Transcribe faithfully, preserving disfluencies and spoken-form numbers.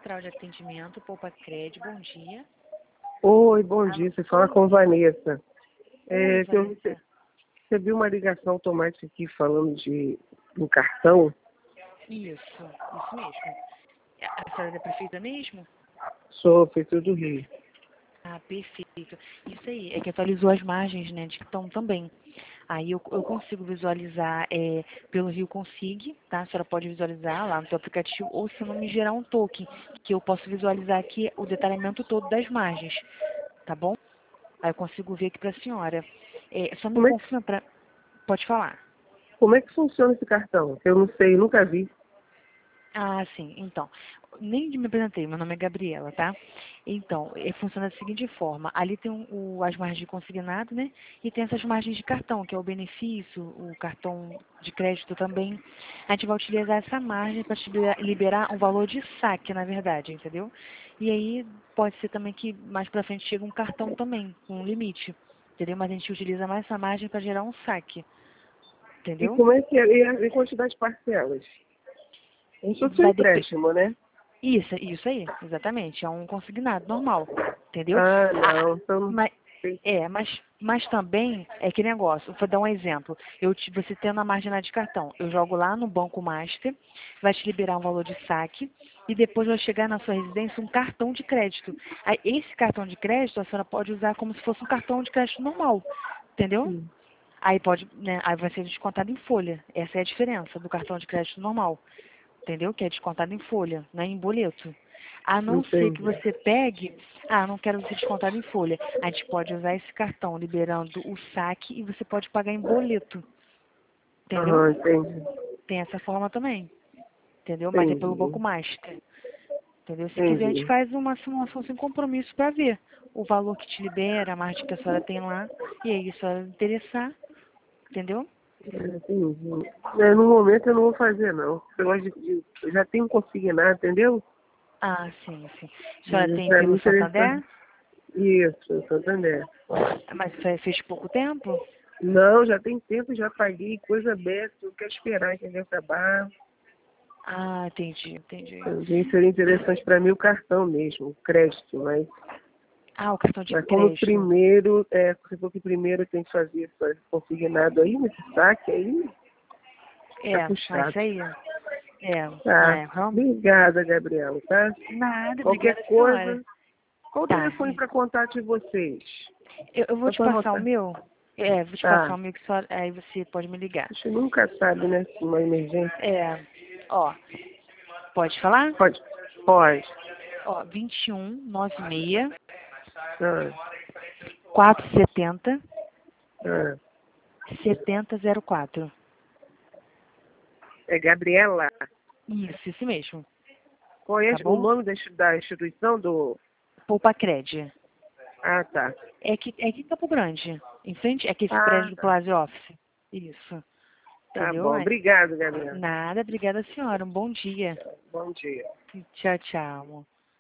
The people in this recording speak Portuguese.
Central de Atendimento, Poupa Cred, bom dia. Oi, bom Alô? dia. Você fala com Vanessa. Oi, É, que eu rece- Vanessa. recebi uma ligação automática aqui falando de um cartão. Isso, isso mesmo. A a senhora é da prefeita mesmo? Sou prefeito do Rio. Ah, perfeito. Isso aí, é que atualizou as margens, né, de cartão também. Aí eu, eu consigo visualizar é, pelo Rio Consig, tá? A senhora pode visualizar lá no seu aplicativo, ou se não me gerar um token, que eu posso visualizar aqui o detalhamento todo das margens, tá bom? Aí eu consigo ver aqui para a senhora. É, só me Como é, que, confirma para... Pode falar. como é que funciona esse cartão? Eu não sei, nunca vi. Ah, sim. Então, nem me apresentei, meu nome é Gabriela, tá? Então, eh, funciona da seguinte forma. Ali tem um- o- as margens de consignado, né? E tem essas margens de cartão, que é o benefício, o cartão de crédito também. A gente vai utilizar essa margem para liberar um valor de saque, na verdade, entendeu? E aí pode ser também que mais para frente chega um cartão também, com um limite, entendeu? Mas a gente utiliza mais essa margem para gerar um saque, E entendeu? como é que é? E a e quantidade de parcelas? Como se fosse um Vai depender. empréstimo, né? Isso, isso aí, exatamente. É um consignado normal, entendeu? Ah, Ah, não. Então não mas, sei. é, mas, mas também é que negócio. Vou dar um exemplo. Eu te, você tendo a marginal de cartão, eu jogo lá no Banco Master, vai te liberar um valor de saque e depois vai chegar na sua residência um cartão de crédito. Aí, esse cartão de crédito a senhora pode usar como se fosse um cartão de crédito normal, entendeu? Hum, Aí pode, né, aí vai ser descontado em folha. Essa é a diferença do cartão de crédito normal, entendeu? Que é descontado em folha, não é em boleto. A não ser que Entendi. você pegue, ah, não quero ser descontado em folha. A gente pode usar esse cartão liberando o saque e você pode pagar em boleto, entendeu? Aham, entendi. Tem essa forma também, entendeu? Mas é pelo Banco Entendi. Master, entendeu? Se quiser, a gente Entendi. faz uma simulação sem compromisso para ver o valor que te libera, a margem que a senhora tem lá, e aí, se a senhora interessar, entendeu? É, entendi. É, no momento eu não vou fazer, não. Eu, gosto de, de- eu já tenho consignado, entendeu? Ah, sim, sim. A senhora E tem para mim pelo interessante. Santander? Isso, Santander. Mas fe- fez pouco tempo? Não, já tem tempo, já paguei, coisa aberta, não quero esperar, entendeu? Acabar. Ah, entendi, entendi. Também seria interessante para mim o cartão mesmo, o crédito, mas, Ah, o cartão de mas como crédito. primeiro, é, se for que primeiro tem que fazer esse consignado aí, nesse saque aí, É, tá ah, puxado. isso aí. É, Tá. é, vamos. Obrigada, Gabriela, tá? Nada, Qualquer obrigada, senhora. coisa, qual o Tá. telefone para contato de vocês? Eu, eu vou Só te para passar o anotar. meu. É, vou te passar Tá. o meu que só. Aí você pode me ligar. A gente nunca sabe, né? Se uma emergência. É, ó, pode falar? Pode. Pode. Ó, vinte e um, noventa e seis, Ah, quatrocentos e setenta, ah. setenta zero quatro. É Gabriela. Isso, isso mesmo. Qual é Tá o bom? nome da insti- da instituição do. Poupa Cred. Ah, tá. É aqui, é aqui em Campo Grande. Em frente, é aqui esse Ah, prédio do tá. Plaza Office. Isso. Tá Entendeu? bom. Obrigado, Gabriela. Nada, obrigada, senhora. Um bom dia. Bom dia. Tchau, tchau.